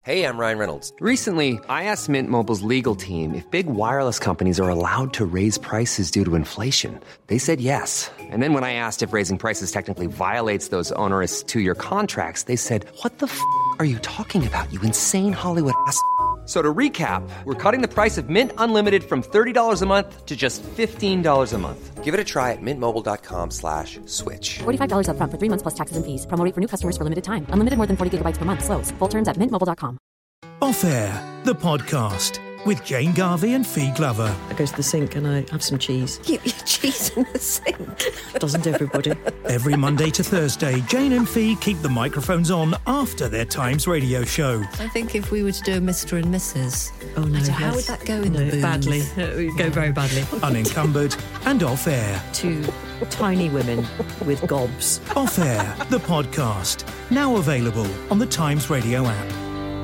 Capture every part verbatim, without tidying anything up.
Hey, I'm Ryan Reynolds. Recently, I asked Mint Mobile's legal team if big wireless companies are allowed to raise prices due to inflation. They said yes. And then when I asked if raising prices technically violates those onerous two-year contracts, they said, what the f*** are you talking about, you insane Hollywood ass f- So to recap, we're cutting the price of Mint Unlimited from thirty dollars a month to just fifteen dollars a month. Give it a try at mintmobile.com slash switch. forty-five dollars up front for three months plus taxes and fees. Promo rate for new customers for limited time. Unlimited more than forty gigabytes per month. Slows full terms at mint mobile dot com. Off Air, the podcast with Jane Garvey and Fee Glover. I go to the sink and I have some cheese. You eat cheese in the sink? Doesn't everybody? Every Monday to Thursday, Jane and Fee keep the microphones on after their Times radio show. I think if we were to do a Mister and Missus Oh no, I don't, yes. how would that go in no, the booth? Badly. It would go very badly. Unencumbered and Off Air. Two tiny women with gobs. Off Air, the podcast. Now available on the Times radio app.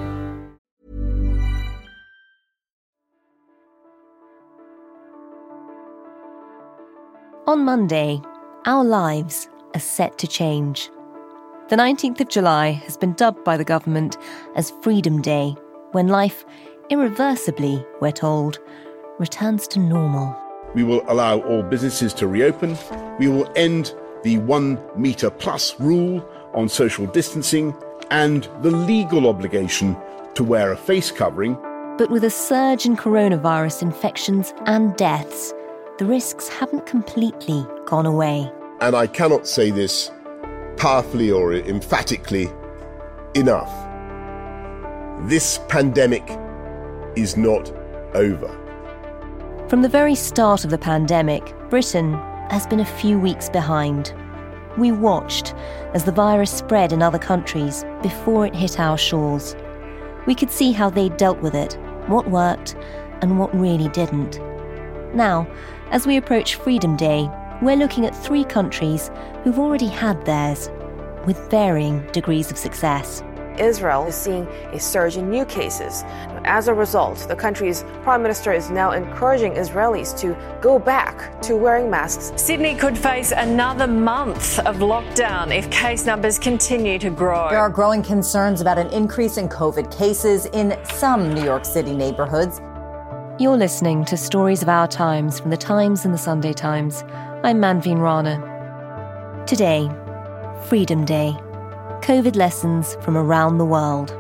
On Monday, our lives are set to change. The nineteenth of July has been dubbed by the government as Freedom Day, when life, irreversibly, we're told, returns to normal. We will allow all businesses to reopen. We will end the one metre plus rule on social distancing and the legal obligation to wear a face covering. But with a surge in coronavirus infections and deaths, the risks haven't completely gone away. And I cannot say this powerfully or emphatically enough. This pandemic is not over. From the very start of the pandemic, Britain has been a few weeks behind. We watched as the virus spread in other countries before it hit our shores. We could see how they dealt with it, what worked and what really didn't. Now, as we approach Freedom Day, we're looking at three countries who've already had theirs, with varying degrees of success. Israel is seeing a surge in new cases. As a result, the country's prime minister is now encouraging Israelis to go back to wearing masks. Sydney could face another month of lockdown if case numbers continue to grow. There are growing concerns about an increase in COVID cases in some New York City neighborhoods. You're listening to Stories of Our Times from The Times and The Sunday Times. I'm Manveen Rana. Today, Freedom Day. COVID lessons from around the world.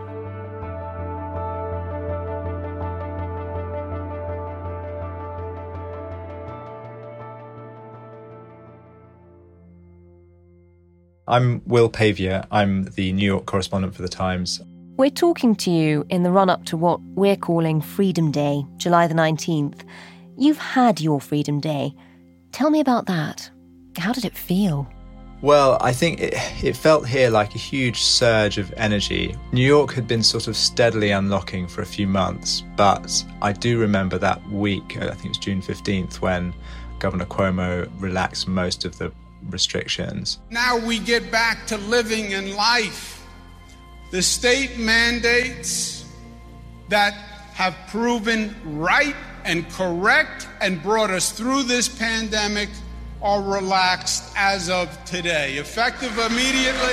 I'm Will Pavia. I'm the New York correspondent for The Times. We're talking to you in the run-up to what we're calling Freedom Day, July the nineteenth. You've had your Freedom Day. Tell me about that. How did it feel? Well, I think it, it felt here like a huge surge of energy. New York had been sort of steadily unlocking for a few months, but I do remember that week, I think it was June fifteenth, when Governor Cuomo relaxed most of the restrictions. Now we get back to living in life. The state mandates that have proven right and correct and brought us through this pandemic are relaxed as of today, effective immediately.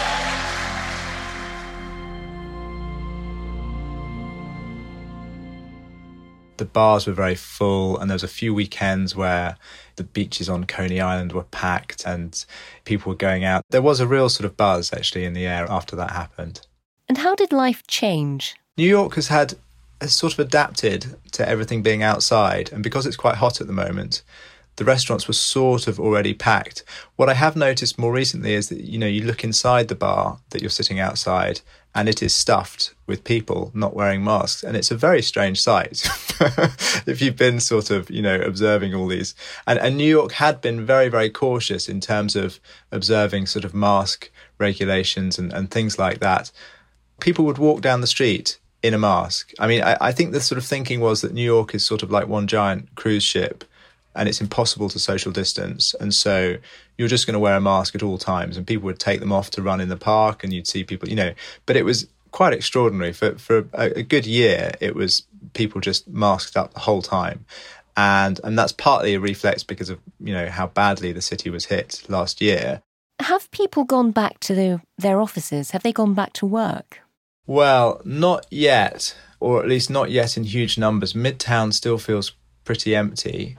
The bars were very full, and there was a few weekends where the beaches on Coney Island were packed and people were going out. There was a real sort of buzz actually in the air after that happened. And how did life change? New York has had has sort of adapted to everything being outside, and because it's quite hot at the moment, the restaurants were sort of already packed. What I have noticed more recently is that, you know, you look inside the bar that you're sitting outside and it is stuffed with people not wearing masks. And it's a very strange sight if you've been sort of, you know, observing all these. And, and New York had been very, very cautious in terms of observing sort of mask regulations and, and things like that. People would walk down the street in a mask. I mean, I, I think the sort of thinking was that New York is sort of like one giant cruise ship, and it's impossible to social distance. And so you're just going to wear a mask at all times, and people would take them off to run in the park, and you'd see people, you know, but it was quite extraordinary. For, for a, a good year, it was people just masked up the whole time. And, and that's partly a reflex because of, you know, how badly the city was hit last year. Have people gone back to the, their offices? Have they gone back to work? Well, not yet, or at least not yet in huge numbers. Midtown still feels pretty empty,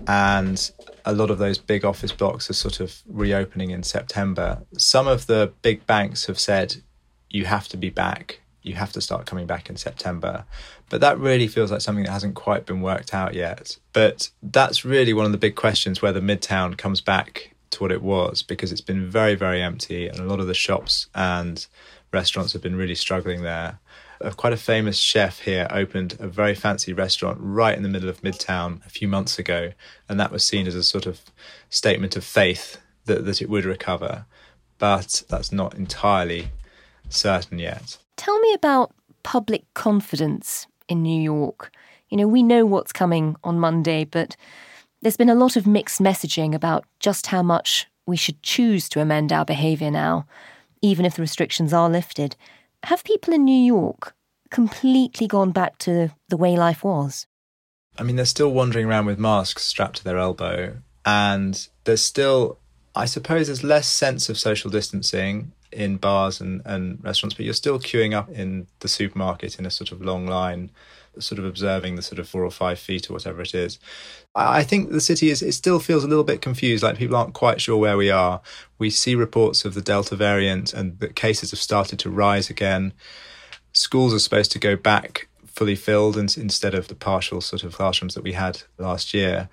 and a lot of those big office blocks are sort of reopening in September. Some of the big banks have said, you have to be back, you have to start coming back in September. But that really feels like something that hasn't quite been worked out yet. But that's really one of the big questions, whether Midtown comes back to what it was, because it's been very, very empty, and a lot of the shops and restaurants have been really struggling there. Quite a famous chef here opened a very fancy restaurant right in the middle of Midtown a few months ago, and that was seen as a sort of statement of faith that, that it would recover. But that's not entirely certain yet. Tell me about public confidence in New York. You know, we know what's coming on Monday, but there's been a lot of mixed messaging about just how much we should choose to amend our behaviour now, even if the restrictions are lifted. Have people in New York completely gone back to the way life was? I mean, they're still wandering around with masks strapped to their elbow, and there's still, I suppose, there's less sense of social distancing in bars and, and restaurants, but you're still queuing up in the supermarket in a sort of long line, sort of observing the sort of four or five feet or whatever it is. I think the city is, it still feels a little bit confused, like people aren't quite sure where we are. We see reports of the Delta variant and that cases have started to rise again. Schools are supposed to go back fully filled instead of the partial sort of classrooms that we had last year.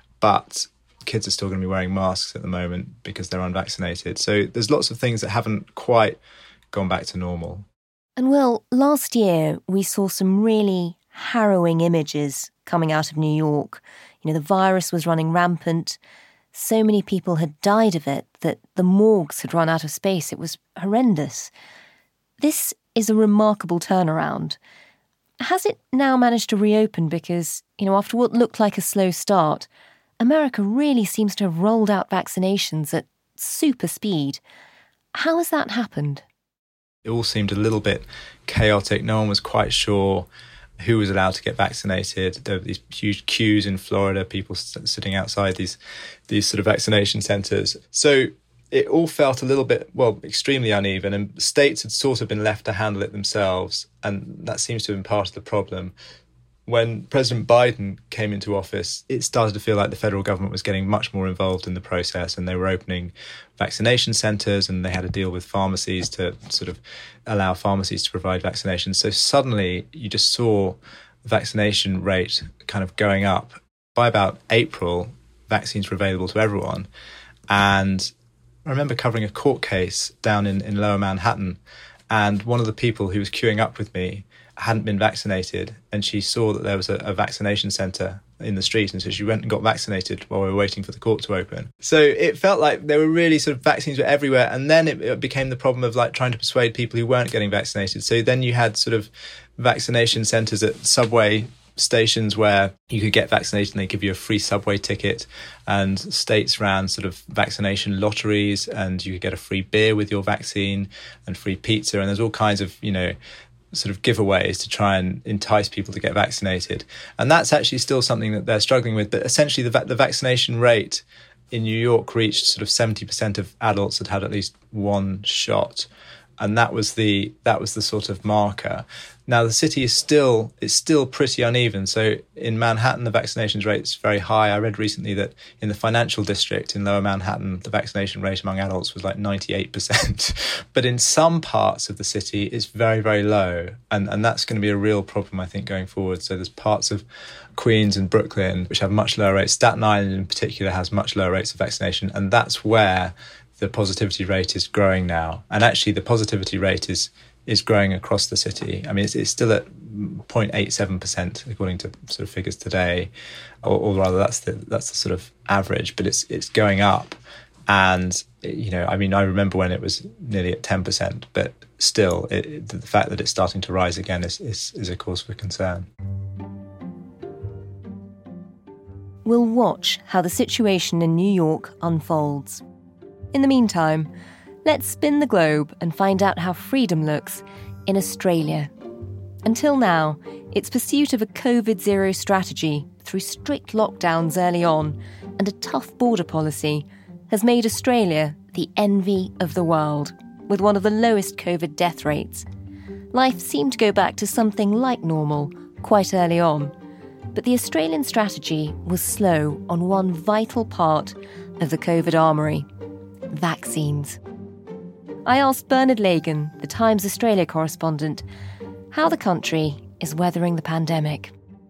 But kids are still going to be wearing masks at the moment because they're unvaccinated. So there's lots of things that haven't quite gone back to normal. And well, last year we saw some really harrowing images coming out of New York. You know, the virus was running rampant. So many people had died of it that the morgues had run out of space. It was horrendous. This is a remarkable turnaround. Has it now managed to reopen? Because, you know, after what looked like a slow start, America really seems to have rolled out vaccinations at super speed. How has that happened? It all seemed a little bit chaotic. No one was quite sure who was allowed to get vaccinated. There were these huge queues in Florida, people sitting outside these these sort of vaccination centres. So it all felt a little bit, well, extremely uneven, and states had sort of been left to handle it themselves, and that seems to have been part of the problem. When President Biden came into office, it started to feel like the federal government was getting much more involved in the process, and they were opening vaccination centres, and they had to deal with pharmacies to sort of allow pharmacies to provide vaccinations. So suddenly you just saw the vaccination rate kind of going up. By about April, vaccines were available to everyone. And I remember covering a court case down in, in Lower Manhattan, and one of the people who was queuing up with me hadn't been vaccinated, and she saw that there was a, a vaccination centre in the street, and so she went and got vaccinated while we were waiting for the court to open. So it felt like there were really sort of vaccines were everywhere, and then it, it became the problem of like trying to persuade people who weren't getting vaccinated. So then you had sort of vaccination centres at subway stations where you could get vaccinated and they give you a free subway ticket, and states ran sort of vaccination lotteries, and you could get a free beer with your vaccine and free pizza, and there's all kinds of, you know, sort of giveaways to try and entice people to get vaccinated. And that's actually still something that they're struggling with. But essentially the, va- the vaccination rate in New York reached sort of seventy percent of adults had had at least one shot. And that was the that was the sort of marker. Now the city is still it's still pretty uneven. So in Manhattan, the vaccinations rate is very high. I read recently that in the financial district in Lower Manhattan, the vaccination rate among adults was like ninety-eight percent. But in some parts of the city, it's very, very low. And, and that's going to be a real problem, I think, going forward. So there's parts of Queens and Brooklyn which have much lower rates. Staten Island in particular has much lower rates of vaccination. And that's where the positivity rate is growing now. And actually the positivity rate is is growing across the city. I mean, it's, it's still at zero point eight seven percent according to sort of figures today, or, or rather that's the that's the sort of average, but it's it's going up. And, you know, I mean, I remember when it was nearly at ten percent, but still it, the fact that it's starting to rise again is, is, is a cause for concern. We'll watch how the situation in New York unfolds. In the meantime, let's spin the globe and find out how freedom looks in Australia. Until now, its pursuit of a COVID zero strategy through strict lockdowns early on and a tough border policy has made Australia the envy of the world, with one of the lowest COVID death rates. life seemed to go back to something like normal quite early on. But the Australian strategy was slow on one vital part of the COVID armoury: vaccines. I asked Bernard Lagan, the Times Australia correspondent, how the country is weathering the pandemic.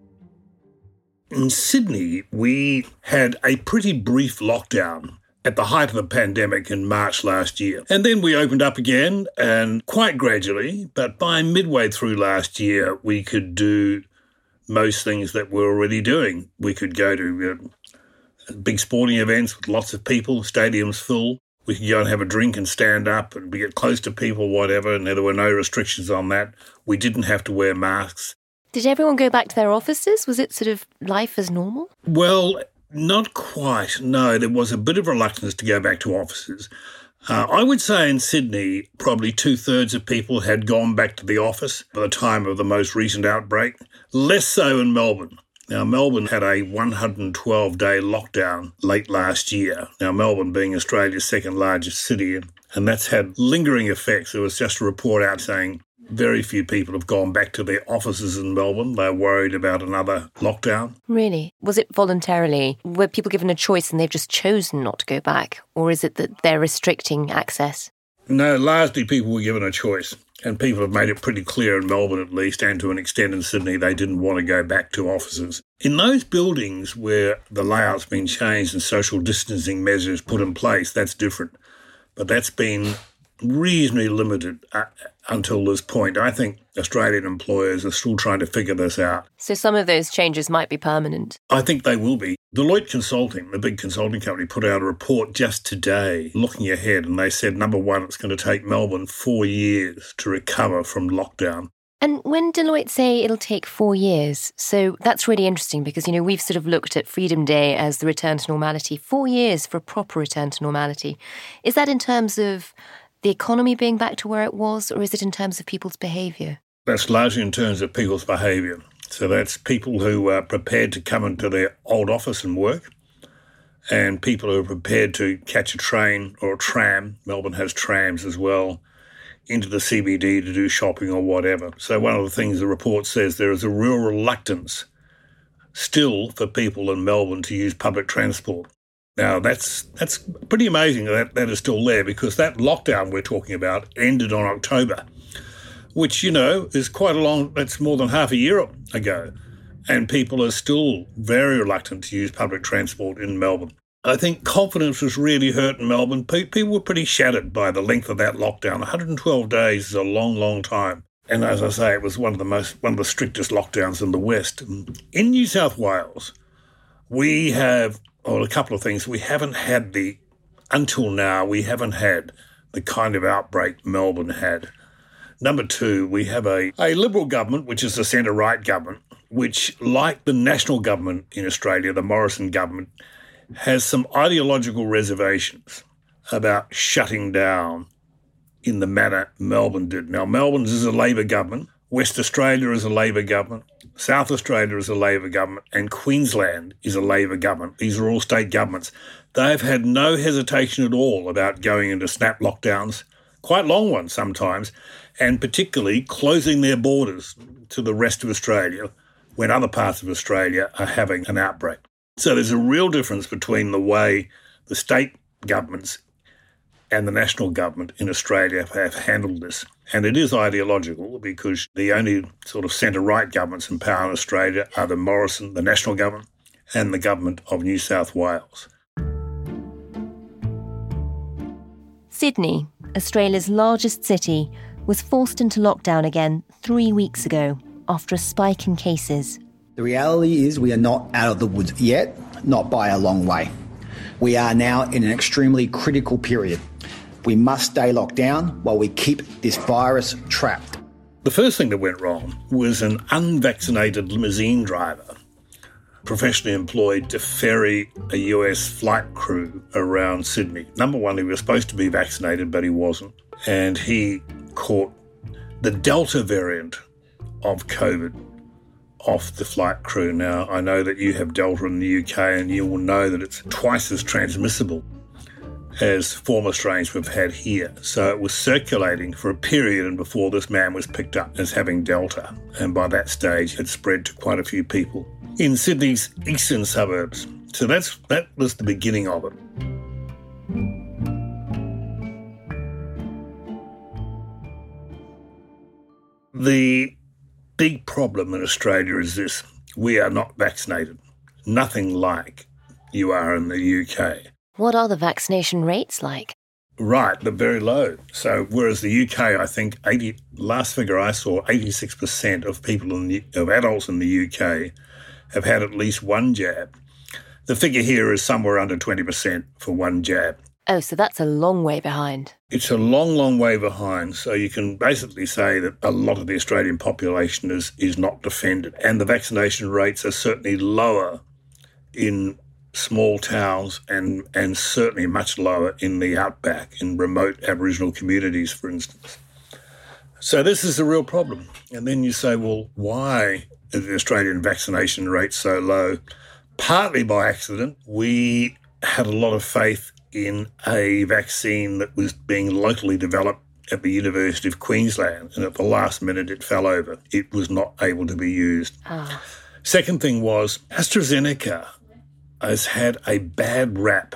In Sydney, we had a pretty brief lockdown at the height of the pandemic in March last year. And then we opened up again, and quite gradually, but by midway through last year, we could do most things that we're already doing. We could go to uh, big sporting events with lots of people, stadiums full. We could go and have a drink and stand up and get close to people, whatever, and there were no restrictions on that. We didn't have to wear masks. Did everyone go back to their offices? Was it sort of life as normal? Well, not quite, no. There was a bit of reluctance to go back to offices. Uh, I would say in Sydney, probably two-thirds of people had gone back to the office by the time of the most recent outbreak. Less so in Melbourne. Now, Melbourne had a one hundred twelve day lockdown late last year. Now, Melbourne being Australia's second largest city, and that's had lingering effects. There was just a report out saying very few people have gone back to their offices in Melbourne. They're worried about another lockdown. Really? Was it voluntarily? Were people given a choice and they've just chosen not to go back? Or is it that they're restricting access? No, largely people were given a choice. And people have made it pretty clear in Melbourne, at least, and to an extent in Sydney, they didn't want to go back to offices. In those buildings where the layout's been changed and social distancing measures put in place, that's different. But that's been reasonably limited uh, until this point. I think Australian employers are still trying to figure this out. So some of those changes might be permanent? I think they will be. Deloitte Consulting, the big consulting company, put out a report just today looking ahead, and they said, number one, it's going to take Melbourne four years to recover from lockdown. And when Deloitte say it'll take four years, so that's really interesting because, you know, we've sort of looked at Freedom Day as the return to normality. Four years for a proper return to normality. Is that in terms of the economy being back to where it was, or is it in terms of people's behaviour? That's largely in terms of people's behaviour. So that's people who are prepared to come into their old office and work, and people who are prepared to catch a train or a tram. Melbourne has trams as well, into the C B D to do shopping or whatever. So one of the things the report says, there is a real reluctance still for people in Melbourne to use public transport. Now, that's that's pretty amazing that that is still there, because that lockdown we're talking about ended on October, which, you know, is quite a long, that's more than half a year ago. And people are still very reluctant to use public transport in Melbourne. I think confidence was really hurt in Melbourne. People were pretty shattered by the length of that lockdown. one hundred twelve days is a long, long time. And as I say, it was one of the most, one of the strictest lockdowns in the West. In New South Wales, we have, well, a couple of things. We haven't had the, until now, we haven't had the kind of outbreak Melbourne had. Number two, we have a, a Liberal government, which is a centre-right government, which, like the national government in Australia, the Morrison government, has some ideological reservations about shutting down in the manner Melbourne did. Now, Melbourne's is a Labor government, West Australia is a Labor government, South Australia is a Labor government, and Queensland is a Labor government. These are all state governments. They've had no hesitation at all about going into snap lockdowns, quite long ones sometimes, and particularly closing their borders to the rest of Australia when other parts of Australia are having an outbreak. So there's a real difference between the way the state governments and the national government in Australia have handled this. And it is ideological, because the only sort of centre-right governments in power in Australia are the Morrison, the national government, and the government of New South Wales. Sydney, Australia's largest city, was forced into lockdown again three weeks ago after a spike in cases. The reality is we are not out of the woods yet, not by a long way. We are now in an extremely critical period. We must stay locked down while we keep this virus trapped. The first thing that went wrong was an unvaccinated limousine driver, professionally employed to ferry a U S flight crew around Sydney. Number one, he was supposed to be vaccinated, but he wasn't. And he caught the Delta variant of COVID off the flight crew. Now, I know that you have Delta in the U K, and you will know that it's twice as transmissible. as former strains we've had here. So it was circulating for a period and before this man was picked up as having Delta. And by that stage, it spread to quite a few people in Sydney's eastern suburbs. So that's that was the beginning of it. The big problem in Australia is this: we are not vaccinated. Nothing like you are in the U K. What are the vaccination rates like? Right, they're very low. So whereas the U K, I think, eighty last figure I saw, eighty-six percent of people in the, of adults in the U K have had at least one jab. The figure here is somewhere under twenty percent for one jab. Oh, so that's a long way behind. It's a long, long way behind. So you can basically say that a lot of the Australian population is, is not defended. And the vaccination rates are certainly lower in small towns and, and certainly much lower in the outback, in remote Aboriginal communities, for instance. So this is a real problem. And then you say, well, why is the Australian vaccination rate so low? Partly by accident. We had a lot of faith in a vaccine that was being locally developed at the University of Queensland, and at the last minute it fell over. It was not able to be used. Oh. Second thing was AstraZeneca has had a bad rap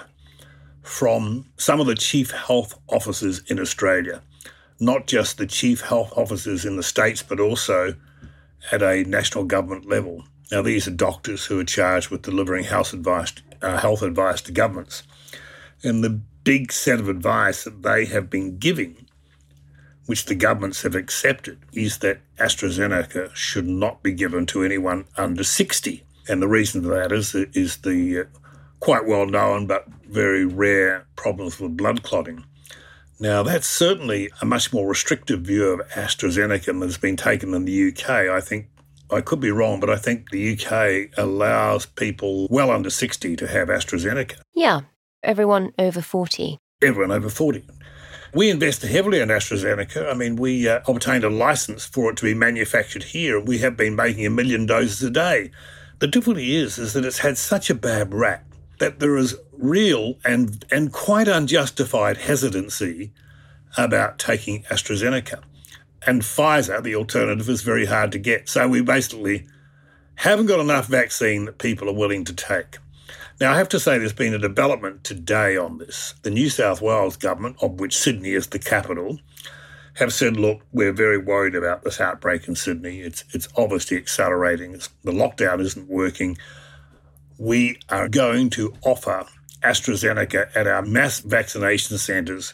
from some of the chief health officers in Australia, not just the chief health officers in the States, but also at a national government level. Now, these are doctors who are charged with delivering health advice, uh, health advice to governments. And the big set of advice that they have been giving, which the governments have accepted, is that AstraZeneca should not be given to anyone under sixty. And the reason for that is, is the uh, quite well-known but very rare problems with blood clotting. Now, that's certainly a much more restrictive view of AstraZeneca than has been taken in the U K. I think, I could be wrong, but I think the U K allows people well under sixty to have AstraZeneca. Yeah, everyone over forty. Everyone over forty. We invested heavily in AstraZeneca. I mean, we uh, obtained a licence for it to be manufactured here, and we have been making a million doses a day. The difficulty is, is that it's had such a bad rap that there is real and, and quite unjustified hesitancy about taking AstraZeneca. And Pfizer, the alternative, is very hard to get. So we basically haven't got enough vaccine that people are willing to take. Now, I have to say there's been a development today on this. The New South Wales government, of which Sydney is the capital, have said, look, we're very worried about this outbreak in Sydney. It's it's obviously accelerating. It's, the lockdown isn't working. We are going to offer AstraZeneca at our mass vaccination centres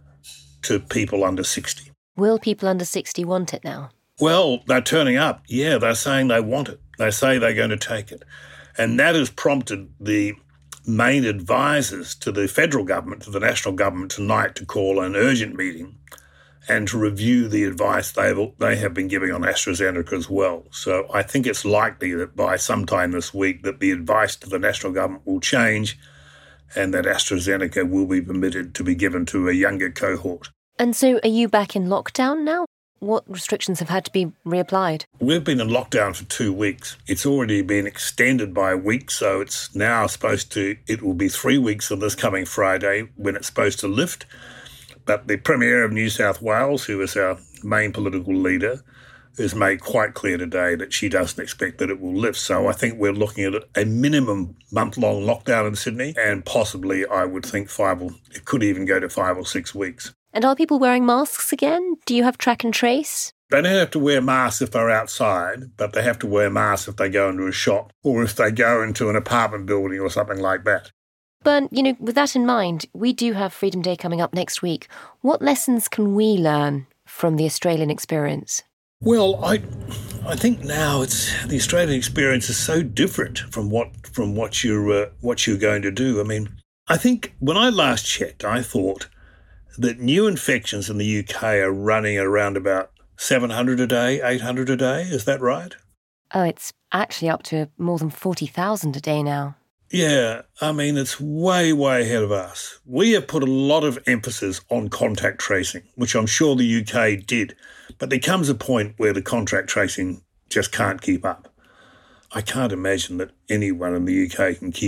to people under sixty. Will people under sixty want it now? Well, they're turning up. Yeah, they're saying they want it. They say they're going to take it. And that has prompted the main advisors to the federal government, to the national government tonight, to call an urgent meeting and to review the advice they've, they have been giving on AstraZeneca as well. So I think it's likely that by sometime this week that the advice to the national government will change and that AstraZeneca will be permitted to be given to a younger cohort. And so are you back in lockdown now? What restrictions have had to be reapplied? We've been in lockdown for two weeks. It's already been extended by a week, so it's now supposed to, it will be three weeks on this coming Friday when it's supposed to lift. But the Premier of New South Wales, who is our main political leader, has made quite clear today that she doesn't expect that it will lift. So I think we're looking at a minimum month-long lockdown in Sydney, and possibly I would think five or, it could even go to five or six weeks. And are people wearing masks again? Do you have track and trace? They don't have to wear masks if they're outside, but they have to wear masks if they go into a shop or if they go into an apartment building or something like that. But, you know, with that in mind, we do have Freedom Day coming up next week. What lessons can we learn from the Australian experience? Well, I I think now it's the Australian experience is so different from what from what you're uh, what you're going to do. I mean, I think when I last checked, I thought that new infections in the U K are running around about seven hundred a day, eight hundred a day. Is that right? Oh, it's actually up to more than forty thousand a day now. Yeah, I mean, it's way, way ahead of us. We have put a lot of emphasis on contact tracing, which I'm sure the U K did. But there comes a point where the contact tracing just can't keep up. I can't imagine that anyone in the U K can keep up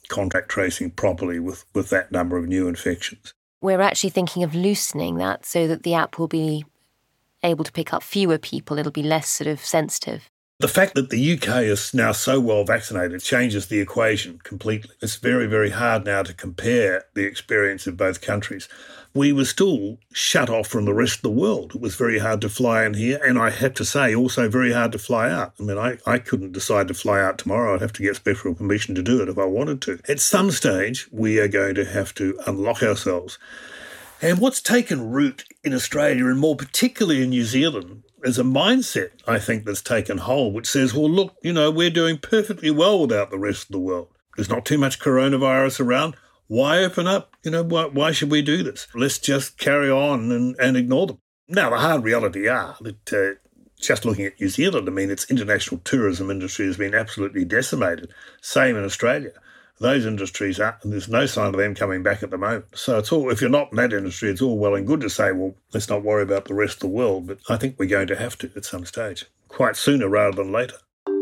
contact tracing properly with, with that number of new infections. We're actually thinking of loosening that so that the app will be able to pick up fewer people. It'll be less sort of sensitive. The fact that the U K is now so well vaccinated changes the equation completely. It's very, very hard now to compare the experience of both countries. We were still shut off from the rest of the world. It was very hard to fly in here, and I have to say also very hard to fly out. I mean, I, I couldn't decide to fly out tomorrow. I'd have to get special permission to do it if I wanted to. At some stage, we are going to have to unlock ourselves. And what's taken root in Australia, and more particularly in New Zealand, is a mindset, I think, that's taken hold, which says, well, look, you know, we're doing perfectly well without the rest of the world. There's not too much coronavirus around. Why open up? You know, why, why should we do this? Let's just carry on and, and ignore them. Now, the hard reality are that uh, just looking at New Zealand, I mean, its international tourism industry has been absolutely decimated. Same in Australia. Those industries are, and there's no sign of them coming back at the moment. So it's all, if you're not in that industry, it's all well and good to say, well, let's not worry about the rest of the world. But I think we're going to have to at some stage, quite sooner rather than later.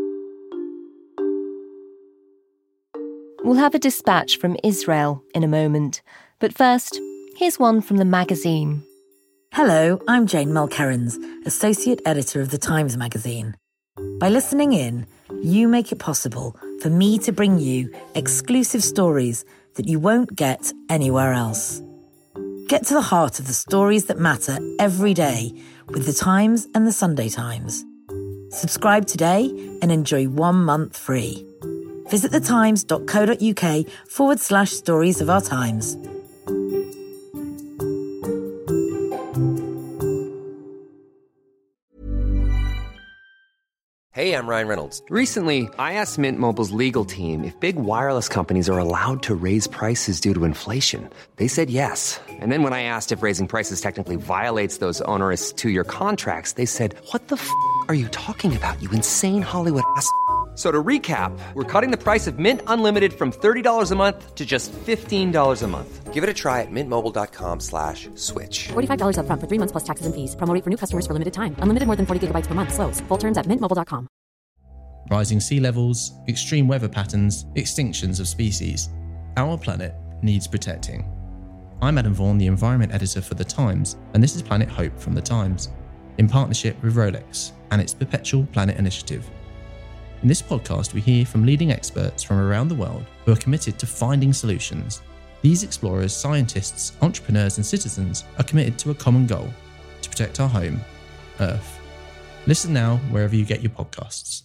We'll have a dispatch from Israel in a moment. But first, here's one from the magazine. Hello, I'm Jane Mulkerrins, Associate Editor of The Times Magazine. By listening in, you make it possible for me to bring you exclusive stories that you won't get anywhere else. Get to the heart of the stories that matter every day with The Times and The Sunday Times. Subscribe today and enjoy one month free. Visit thetimes.co.uk forward slash stories of our times. Hey, I'm Ryan Reynolds. Recently, I asked Mint Mobile's legal team if big wireless companies are allowed to raise prices due to inflation. They said yes. And then when I asked if raising prices technically violates those onerous two-year contracts, they said, what the f*** are you talking about, you insane Hollywood ass f- So to recap, we're cutting the price of Mint Unlimited from thirty dollars a month to just fifteen dollars a month. Give it a try at mintmobile.com slash switch. forty-five dollars up front for three months plus taxes and fees. Promo rate for new customers for limited time. Unlimited more than forty gigabytes per month. Slows full terms at mint mobile dot com. Rising sea levels, extreme weather patterns, extinctions of species. Our planet needs protecting. I'm Adam Vaughan, the Environment Editor for The Times, and this is Planet Hope from The Times, in partnership with Rolex and its Perpetual Planet Initiative. In this podcast, we hear from leading experts from around the world who are committed to finding solutions. These explorers, scientists, entrepreneurs, and citizens are committed to a common goal: to protect our home, Earth. Listen now wherever you get your podcasts.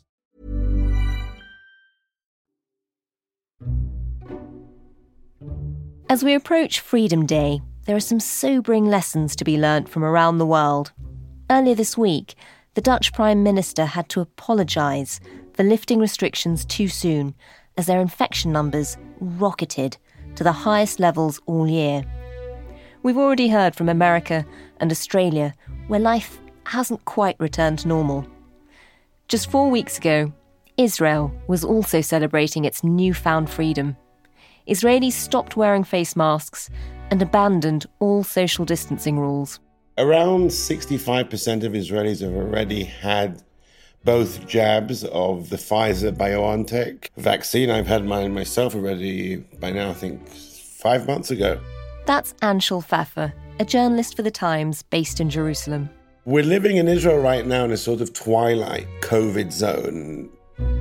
As we approach Freedom Day, there are some sobering lessons to be learnt from around the world. Earlier this week, the Dutch Prime Minister had to apologise for lifting restrictions too soon as their infection numbers rocketed to the highest levels all year. We've already heard from America and Australia, where life hasn't quite returned to normal. Just four weeks ago, Israel was also celebrating its newfound freedom. Israelis stopped wearing face masks and abandoned all social distancing rules. Around sixty-five percent of Israelis have already had both jabs of the Pfizer-BioNTech vaccine. I've had mine myself already by now, I think, five months ago. That's Anshul Pfeffer, a journalist for The Times based in Jerusalem. We're living in Israel right now in a sort of twilight COVID zone.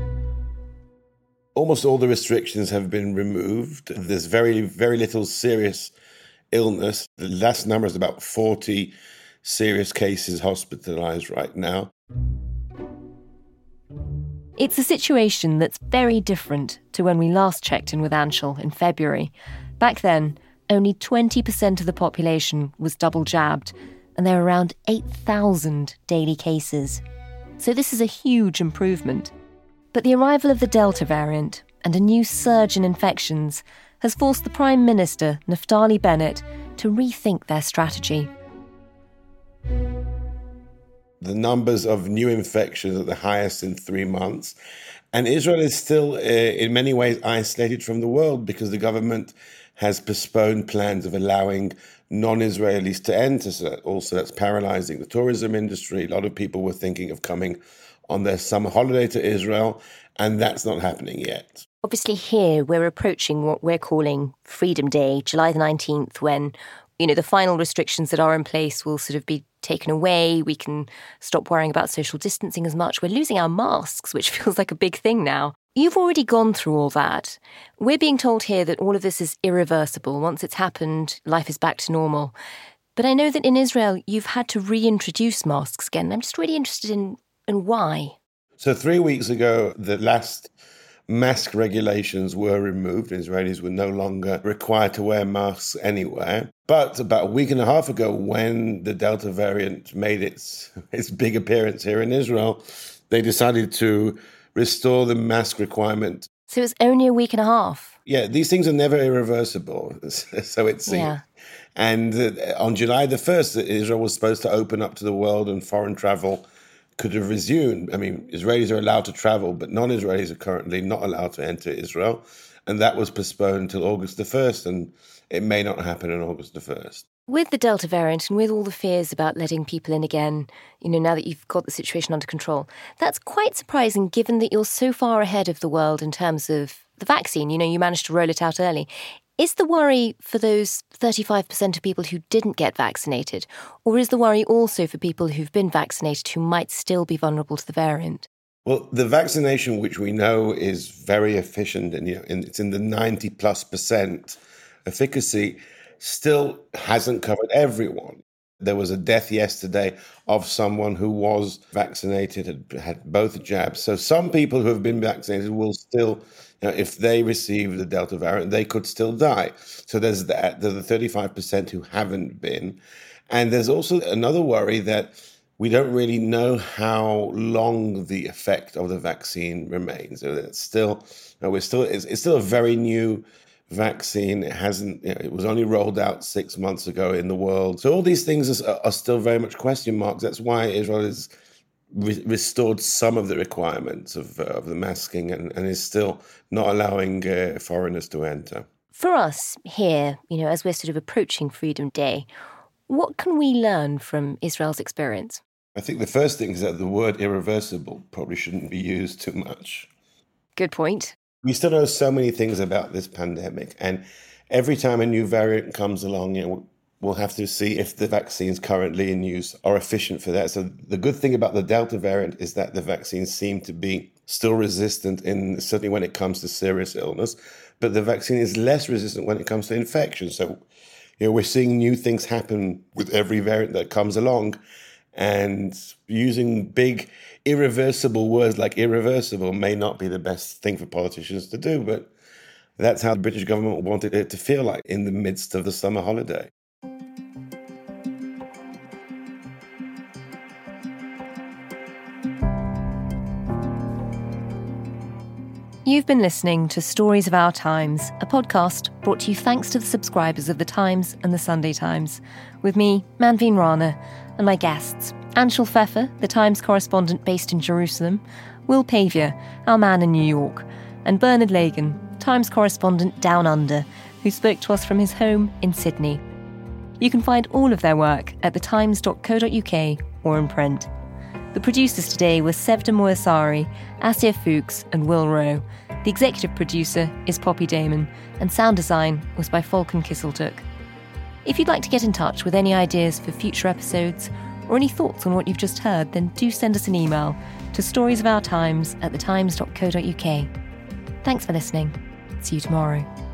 Almost all the restrictions have been removed. There's very, very little serious illness. The last number is about forty serious cases hospitalized right now. It's a situation that's very different to when we last checked in with Anshul in February. Back then, only twenty percent of the population was double jabbed, and there were around eight thousand daily cases. So this is a huge improvement. But the arrival of the Delta variant and a new surge in infections has forced the Prime Minister, Naftali Bennett, to rethink their strategy. The numbers of new infections are the highest in three months. And Israel is still, uh, in many ways, isolated from the world because the government has postponed plans of allowing non-Israelis to enter. So also, that's paralyzing the tourism industry. A lot of people were thinking of coming on their summer holiday to Israel, and that's not happening yet. Obviously here we're approaching what we're calling Freedom Day, July the nineteenth, when, you know, the final restrictions that are in place will sort of be taken away. We can stop worrying about social distancing as much. We're losing our masks, which feels like a big thing now. You've already gone through all that. We're being told here that all of this is irreversible. Once it's happened, life is back to normal. But I know that in Israel, you've had to reintroduce masks again. I'm just really interested in, in why. So three weeks ago, the last mask regulations were removed. Israelis were no longer required to wear masks anywhere. But about a week and a half ago, when the Delta variant made its, its big appearance here in Israel, they decided to restore the mask requirement. So it's only a week and a half? Yeah, these things are never irreversible, so it seems. Yeah. And uh, on July the first, Israel was supposed to open up to the world and foreign travel could have resumed. I mean, Israelis are allowed to travel, but non-Israelis are currently not allowed to enter Israel. And that was postponed until August the first, and it may not happen on August the first. With the Delta variant and with all the fears about letting people in again, you know, now that you've got the situation under control, that's quite surprising given that you're so far ahead of the world in terms of the vaccine. You know, you managed to roll it out early. Is the worry for those thirty-five percent of people who didn't get vaccinated? Or is the worry also for people who've been vaccinated who might still be vulnerable to the variant? Well, the vaccination, which we know is very efficient, and you know, it's in the ninety plus percent efficacy, still hasn't covered everyone. There was a death yesterday of someone who was vaccinated, had had both jabs. So some people who have been vaccinated will still, you know, if they receive the Delta variant, they could still die. So there's that, there's the thirty-five percent who haven't been. And there's also another worry that we don't really know how long the effect of the vaccine remains. So it's still, you know, we're still, it's, it's still a very new vaccine. It hasn't, you know, it was only rolled out six months ago in the world. So all these things are, are still very much question marks. That's why Israel has re- restored some of the requirements of, uh, of the masking and, and is still not allowing uh, foreigners to enter. For us here, you know, as we're sort of approaching Freedom Day, what can we learn from Israel's experience? I think the first thing is that the word irreversible probably shouldn't be used too much. Good point. We still know so many things about this pandemic, and every time a new variant comes along, you know, we'll have to see if the vaccines currently in use are efficient for that. So the good thing about the Delta variant is that the vaccines seem to be still resistant, in certainly when it comes to serious illness, but the vaccine is less resistant when it comes to infection. So, you know, we're seeing new things happen with every variant that comes along, and using big irreversible words like irreversible may not be the best thing for politicians to do, but that's how the British government wanted it to feel like in the midst of the summer holiday. You've been listening to Stories of Our Times, a podcast brought to you thanks to the subscribers of The Times and The Sunday Times, with me, Manveen Rana, and my guests, Anshul Pfeffer, The Times correspondent based in Jerusalem, Will Pavia, our man in New York, and Bernard Lagan, Times correspondent down under, who spoke to us from his home in Sydney. You can find all of their work at the times dot co dot uk or in print. The producers today were Sevda Moyasari, Asir Fuchs and Will Rowe. The executive producer is Poppy Damon, and sound design was by Falcon Kisseltook. If you'd like to get in touch with any ideas for future episodes or any thoughts on what you've just heard, then do send us an email to storiesofourtimes at the times dot co dot uk. Thanks for listening. See you tomorrow.